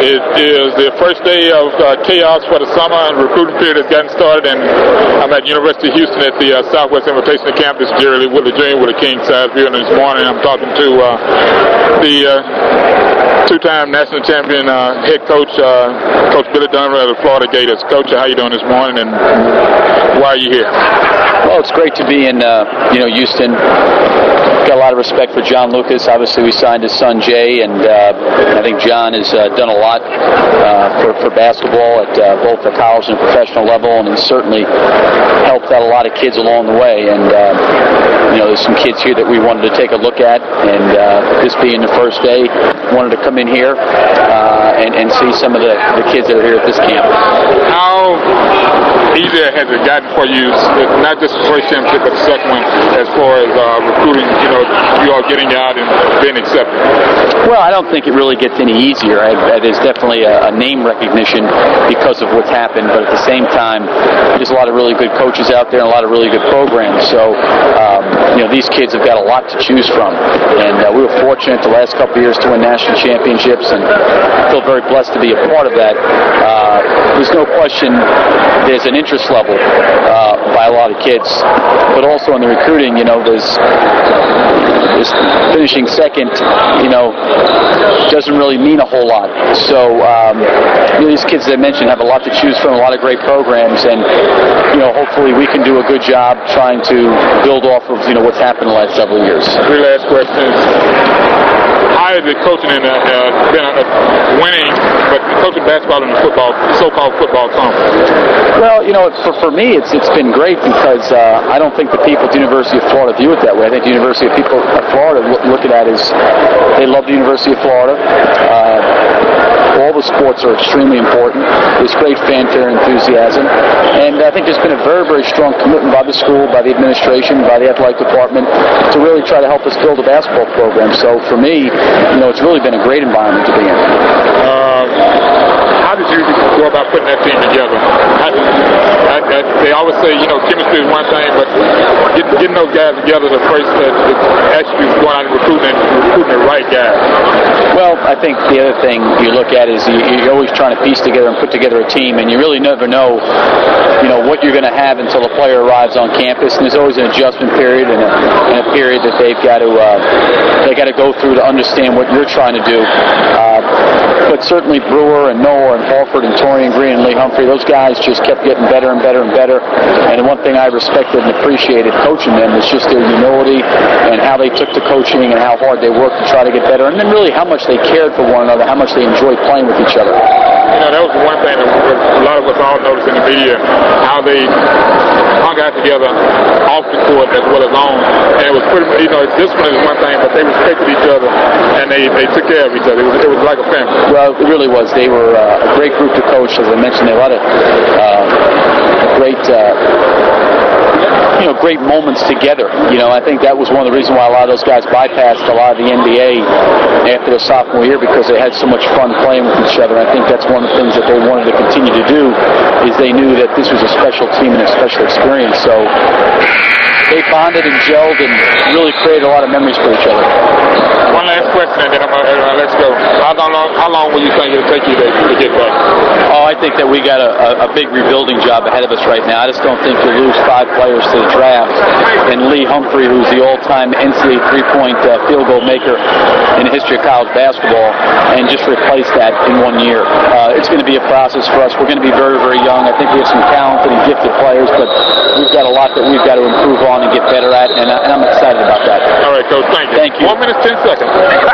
It is the first day of chaos for the summer, and recruiting period has gotten started, and I'm at University of Houston at the Southwest Invitational Campus. Jerry Lee Woodley Jr. with the King Size View, and this morning I'm talking to the two-time national champion head coach, Coach Billy Dunn of the Florida Gators. Coach, how you doing this morning, and why are you here? Well, it's great to be in Houston. Got a lot of respect for John Lucas. Obviously, we signed his son Jay, and I think John has done a lot for basketball at both the college and professional level, and has certainly helped out a lot of kids along the way. And there's some kids here that we wanted to take a look at, and this being the first day, wanted to come in here and see some of the kids that are here at this camp. How easier has it gotten for you, not just the first championship, but the second one, as far as recruiting, you all getting out and being accepted? Well, I don't think it really gets any easier. There's definitely a name recognition because of what's happened, but at the same time, there's a lot of really good coaches out there and a lot of really good programs. So, these kids have got a lot to choose from, and we were fortunate the last couple of years to win national championships, and I feel very blessed to be a part of that. There's no question there's an interest level by a lot of kids, but also in the recruiting, there's finishing second, doesn't really mean a whole lot. So, these kids that I mentioned have a lot to choose from, a lot of great programs, and, hopefully we can do a good job trying to build off of, what's happened the last several years. Three last questions. How is it coaching in been winning, but coaching basketball in the so-called football conference? Well, for me, it's been great because I don't think the people at the University of Florida view it that way. I think the University of Florida look at that as they love the University of Florida. All the sports are extremely important. There's great fanfare and enthusiasm. And I think there's been a very, very strong commitment by the school, by the administration, by the athletic department to really try to help us build a basketball program. So for me, it's really been a great environment to be in. How did you go about putting that team together? They always say, chemistry is one thing, but getting those guys together, the first attribute going out and recruiting the right guys. Well, I think the other thing you look at is you're always trying to piece together and put together a team, and you really never know, what you're going to have until the player arrives on campus. And there's always an adjustment period and a period that they've got to go through to understand what you're trying to do. But certainly Brewer and Noah and Halford and Torian Green and Lee Humphrey, those guys just kept getting better and better and better. And one thing I respected and appreciated coaching them was just their humility and how they took to coaching and how hard they worked to try to get better. And then really how much they cared for one another, how much they enjoyed playing with each other. That was one thing that a lot of us all noticed in the media, how they hung out together off the court as well as on. And it was pretty, discipline is one thing, but they respected each other and they took care of each other. It was like a family. Well, it really was. They were a great group to coach. As I mentioned, there were a lot of great moments together. I think that was one of the reasons why a lot of those guys bypassed a lot of the NBA after their sophomore year, because they had so much fun playing with each other. I think that's one of the things that they wanted to continue to do, is they knew that this was a special team and a special experience. So they bonded and gelled and really created a lot of memories for each other. One last question, and then I'm going to let you go. How long will you think it'll take you to get back? Oh, I think that we got a big rebuilding job ahead of us right now. I just don't think you'll lose 5 players to the draft. And Lee Humphrey, who's the all-time NCAA three-point field goal maker in the history of college basketball, and just replace that in 1 year. It's going to be a process for us. We're going to be very, very young. I think we have some talented and gifted players, but we've got a lot that we've got to improve on and get better at, and I'm excited about that. All right, Coach, thank you. Thank you. 1 minute, 10 seconds.